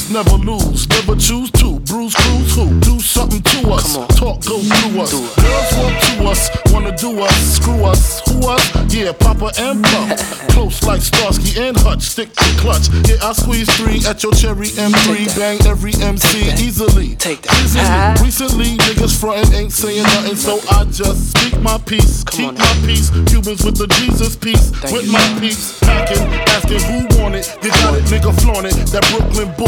lose, never lose, never choose to. Bruise, cruise, who? Do something to us. Talk, go through us. Girls want to us, wanna do us, screw us. Who us? Yeah, Papa and Pump. Close like Starsky and Hutch, stick to clutch. Yeah, I squeeze 3 at your cherry M3. Bang every MC easily. Take that. Recently, niggas frontin' ain't saying nothing, so I just speak my peace, keep my peace. Cubans with the Jesus peace, with my peace. Packing, asking who want it. You got it, nigga, flaunt it. That Brooklyn boy.